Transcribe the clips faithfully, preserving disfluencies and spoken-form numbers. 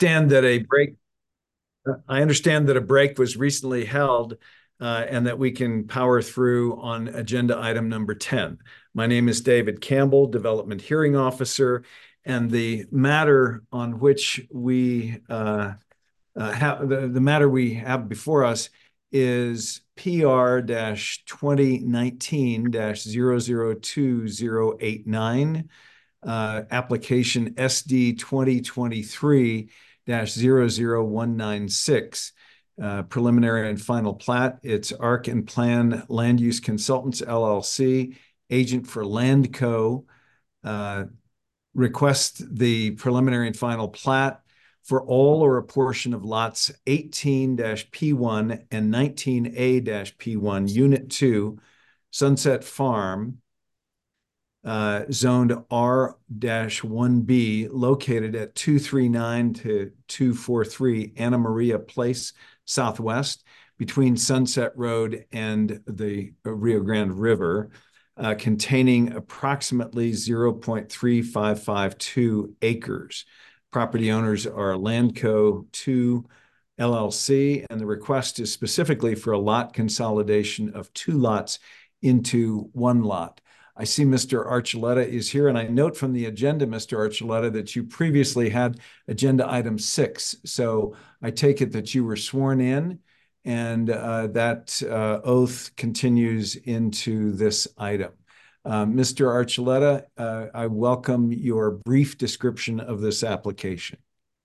understand that a break I understand that a break was recently held uh, and that we can power through on agenda item number ten. My name is David Campbell, Development Hearing Officer, and the matter on which we uh, uh, have the, the matter we have before us is P R twenty nineteen zero zero two zero eight nine, uh, application S D twenty twenty-three zero zero one nine six, uh, preliminary and final plat. It's Arc and Plan Land Use Consultants, L L C, agent for Landco, uh, request the preliminary and final plat for all or a portion of lots eighteen P one and nineteen A P one, Unit two, Sunset Farm, uh, zoned R one B, located at two thirty-nine to two forty-three Anna Maria Place Southwest, between Sunset Road and the Rio Grande River, uh, containing approximately zero point three five five two acres. Property owners are Landco two L L C, and the request is specifically for a lot consolidation of two lots into one lot. I see Mister Archuleta is here, and I note from the agenda, Mister Archuleta, that you previously had agenda item six. So I take it that you were sworn in, and uh, that uh, oath continues into this item. Uh, Mister Archuleta, uh, I welcome your brief description of this application.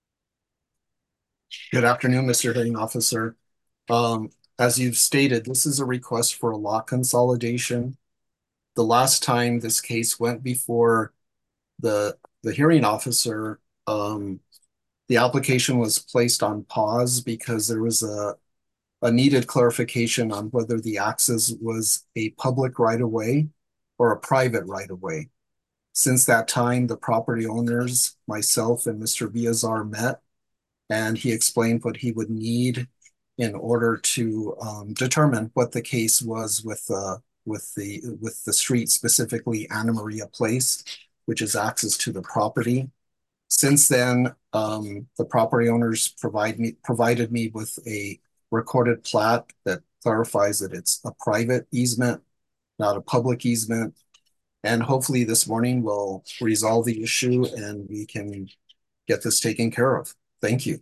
Good afternoon, Mister Hearing Officer. Um, as you've stated, this is a request for a lot consolidation. The last time this case went before the, the hearing officer, um, the application was placed on pause because there was a, a needed clarification on whether the access was a public right-of-way or a private right-of-way. Since that time, the property owners, myself and Mister Villazar met, and he explained what he would need in order to um, determine what the case was with uh, with the with the street, specifically Anna Maria Place, which is access to the property. Since then, um, the property owners provide me provided me with a recorded plat that clarifies that it's a private easement, not a public easement. And hopefully this morning we'll resolve the issue and we can get this taken care of. Thank you.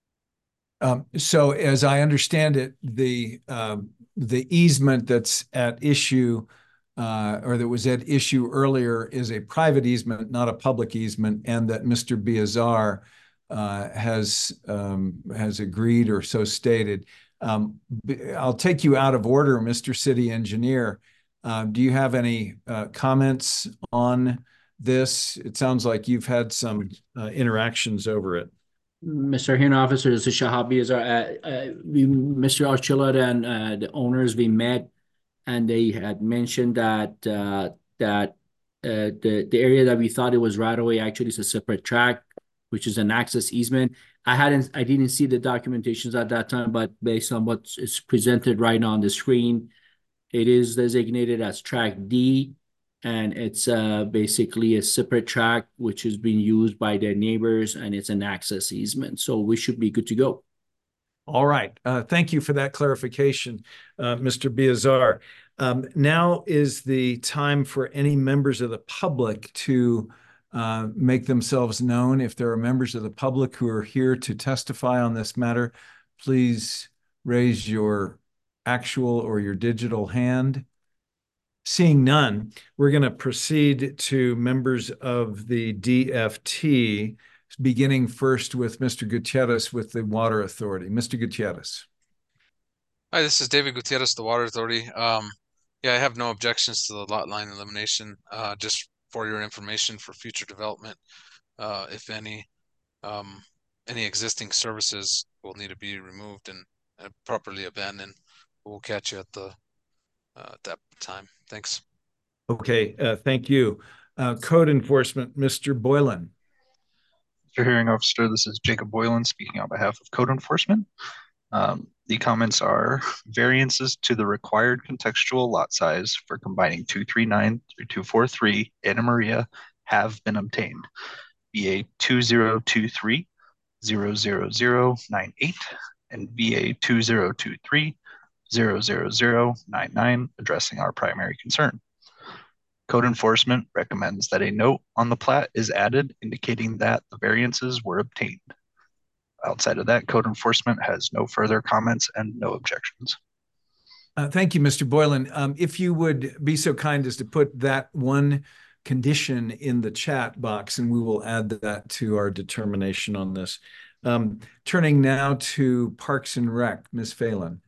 Um, so as I understand it, the um, the easement that's at issue uh, or that was at issue earlier is a private easement, not a public easement, and that Mister Villazar uh, has um, has agreed or so stated. Um, I'll take you out of order, Mister City Engineer. Uh, do you have any uh, comments on this? It sounds like you've had some uh, interactions over it. Mister Hearing Officer, this is Shahab Vilazar. Uh, uh, we, Mister Archuleta and uh, the owners, we met, and they had mentioned that uh, that uh, the the area that we thought it was right away actually is a separate track, which is an access easement. I hadn't, I didn't see the documentations at that time, but based on what is presented right now on the screen, it is designated as track D. And it's uh, basically a separate track which is being used by their neighbors, and it's an access easement. So we should be good to go. All right. Uh, thank you for that clarification, uh, Mister Vilazar. Um, now is the time for any members of the public to uh, make themselves known. If there are members of the public who are here to testify on this matter, please raise your actual or your digital hand. Seeing none, we're going to proceed to members of the D F T, beginning first with Mister Gutierrez with the Water Authority. Mister Gutierrez. Hi, this is David Gutierrez, the Water Authority. Um, yeah, I have no objections to the lot line elimination, uh, just for your information for future development. Uh, if any, um, any existing services will need to be removed and, and properly abandoned. We'll catch you at the uh, at that time. Thanks. Okay, uh, thank you. Uh, Code Enforcement, Mister Boylan. Mister Hearing Officer, this is Jacob Boylan speaking on behalf of Code Enforcement. Um, the comments are variances to the required contextual lot size for combining two thirty-nine through two forty-three Anna Maria have been obtained. B A two zero two three zero zero zero nine eight and V A two zero two three zero zero zero nine nine addressing our primary concern. Code enforcement recommends that a note on the plat is added indicating that the variances were obtained. Outside of that, code enforcement has no further comments and no objections. Uh, thank you, Mister Boylan. Um, if you would be so kind as to put that one condition in the chat box, and we will add that to our determination on this. Um, turning now to Parks and Rec, Miz Phelan.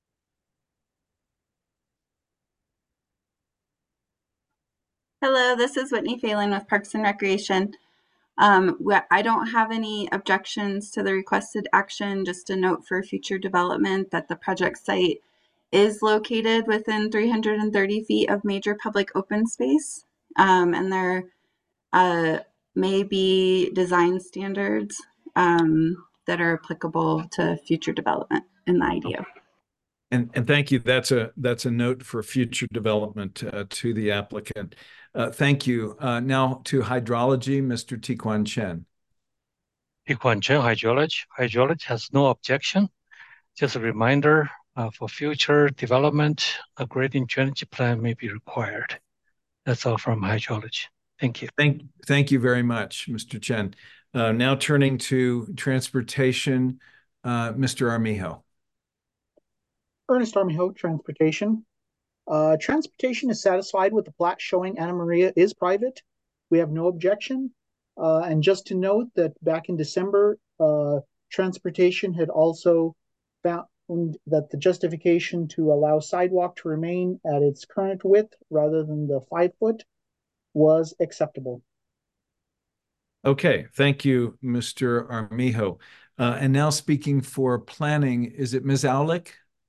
Hello, this is Whitney Phelan with Parks and Recreation. Um, I don't have any objections to the requested action. Just a note for future development that the project site is located within three hundred thirty feet of major public open space, um, and there uh, may be design standards um, that are applicable to future development in the I D O. And, and thank you. That's a that's a note for future development uh, to the applicant. Uh, thank you. Uh, now to hydrology, Mister Tiquan Chen. Tiquan Chen, hydrology. Hydrology has no objection. Just a reminder, uh, for future development, a grading drainage plan may be required. That's all from hydrology. Thank you. Thank, thank you very much, Mister Chen. Uh, now turning to transportation, uh, Mister Armijo. Ernest Armijo, Transportation. Uh, transportation is satisfied with the plat showing Anna Maria is private. We have no objection. Uh, and just to note that back in December, uh, Transportation had also found that the justification to allow sidewalk to remain at its current width rather than the five foot was acceptable. Okay, thank you, Mister Armijo. Uh, and now speaking for planning, is it Miz Aulick?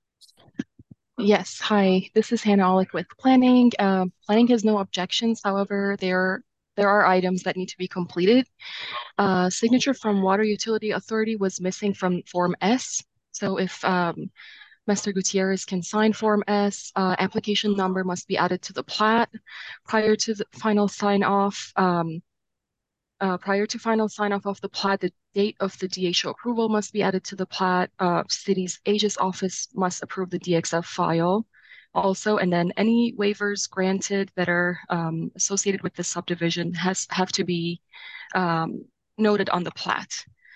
Yes, hi, this is Hannah Aulick with Planning. Uh, planning has no objections. However, there, there are items that need to be completed. Uh, signature from Water Utility Authority was missing from Form S. So if um, Mister Gutierrez can sign Form S, uh, application number must be added to the plat prior to the final sign off. Um, Uh, prior to final sign-off of the plat, the date of the D H O approval must be added to the plat. Uh, city's Aegis office must approve the D X F file also, and then any waivers granted that are um, associated with the subdivision has have to be um, noted on the plat.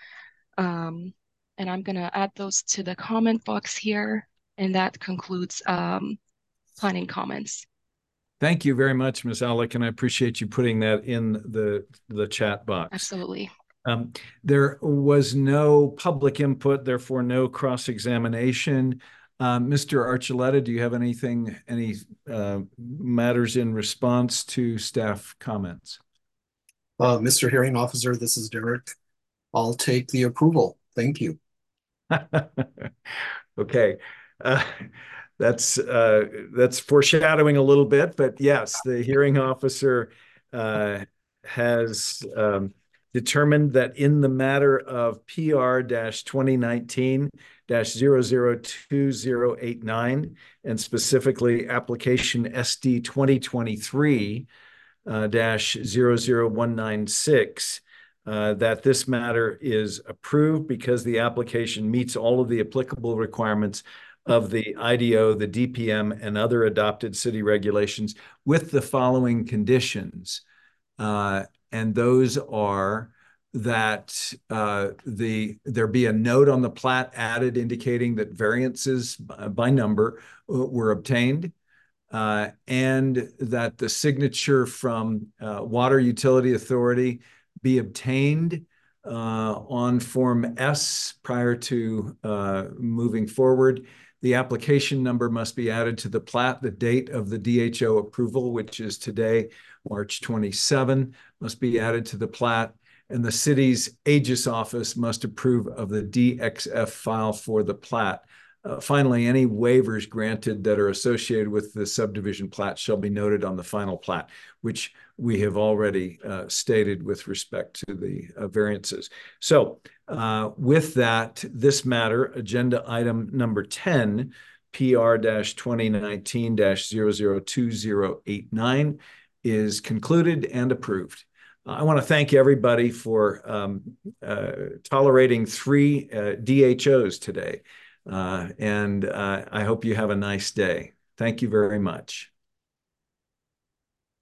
Um, and I'm gonna add those to the comment box here, and that concludes um, planning comments. Thank you very much, Miz Aulick, and I appreciate you putting that in the, the chat box. Absolutely. Um, there was no public input, therefore no cross-examination. Uh, Mister Archuleta, do you have anything, any uh, matters in response to staff comments? Uh, Mister Hearing Officer, this is Derek. I'll take the approval. Thank you. Okay. Uh, That's uh, that's foreshadowing a little bit, but yes, the hearing officer uh, has um, determined that in the matter of P R twenty nineteen dash zero zero two zero eight nine and specifically application S D twenty twenty-three dash zero zero one nine six, uh, that this matter is approved because the application meets all of the applicable requirements of the I D O, the D P M, and other adopted city regulations with the following conditions. Uh, and those are that uh, the there be a note on the plat added indicating that variances by, by number uh, were obtained, uh, and that the signature from uh, Water Utility Authority be obtained uh, on Form S prior to uh, moving forward. The application number must be added to the plat. The date of the D H O approval, which is today, March twenty-seventh, must be added to the plat. And the city's Aegis office must approve of the D X F file for the plat. Uh, finally, any waivers granted that are associated with the subdivision plat shall be noted on the final plat, which we have already uh, stated with respect to the uh, variances. So uh, with that, this matter, agenda item number ten, P R twenty nineteen dash zero zero two zero eight nine, is concluded and approved. I want to thank everybody for um, uh, tolerating three uh, D H Os today. Uh, and uh, I hope you have a nice day. Thank you very much.